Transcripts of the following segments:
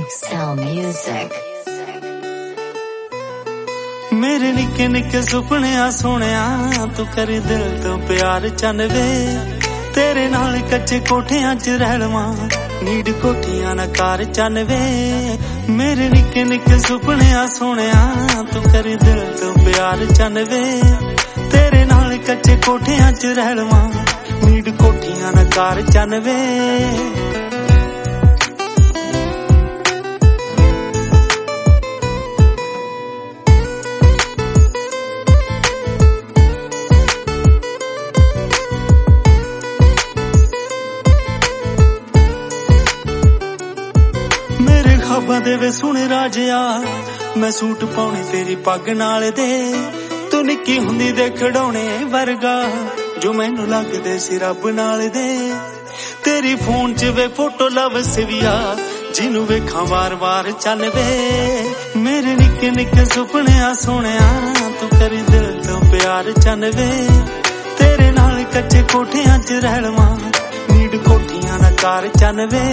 Excel Music. मेरे निक्के निक्के सुपनिया सोनिया तू करी दिल तो प्यार चन वे तेरे नाल कच्चे कोठियां च रह लवां नीड कोठियां ना कार चन वे मेरे निक्के निक्के सुपनिया सोनिया तू करी दिल तो प्यार चन वे तेरे नाल कच्चे कोठियां च रह लवां नीड कोठियां ना कार चन वे खाबा दे वे सुने राजिया मैं सूट पाउणे तेरी पग नाल दे तू निक्की हुंदी दे खड़ौणे वर्गा जो मैनू लगदे सी रब नाल दे तेरी फोन च वे फोटो लव सिविया जिनू वेखां वार वार चन वे मेरे निक्के निक्के सुपनिया सोनिया तू करी दिल तो प्यार चन वे तेरे नाल कच्चे कोठियां च रह लवां नीड कोठियां ना कार चन वे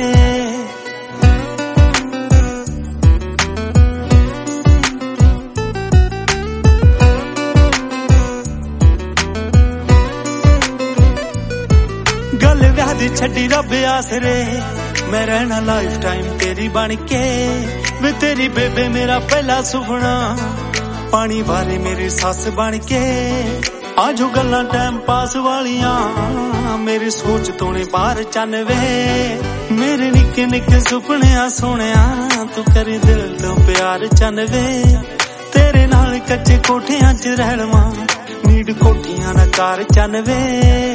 गल व्याह दी छड्डी रब आसरे मैं रहना लाइफ टाइम तेरी बन के वे तेरी बेबे मेरा पहला सुपना पानी बारे मेरी सस बन के आजो गल्लां टाइम पास वालियां मेरी सोच तो ने बाहर चन वे मेरे निक्के निक्के सुपनिया सोनिया तू करी दिल तो प्यार चन वे तेरे नाल कच्चे कोठियां च रह लवां नीड कोठियां ना कार चन वे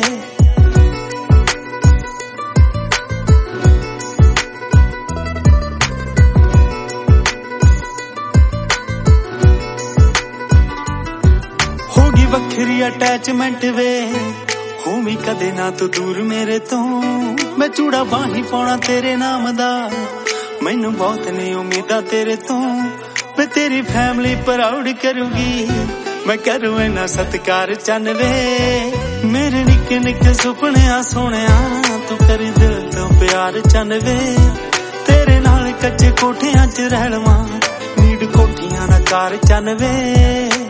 वखरी अटैचमेंट वे होमी कदे ना तू दूर मेरे तो मैं चूड़ा बाही पाउणा तेरे नाम दा मैनू बहुत नहीं उम्मीदा तेरे तो वे तेरी फैमिली प्राउड करूगी मैं करूं इन्ना सत्कार चन वे मेरे निक्के निक्के सुपनिया सोनिया तू करी दिल तो प्यार चन वे तेरे नाल कच्चे कोठियां च रह लवां नीड कोठियां ना कार चन वे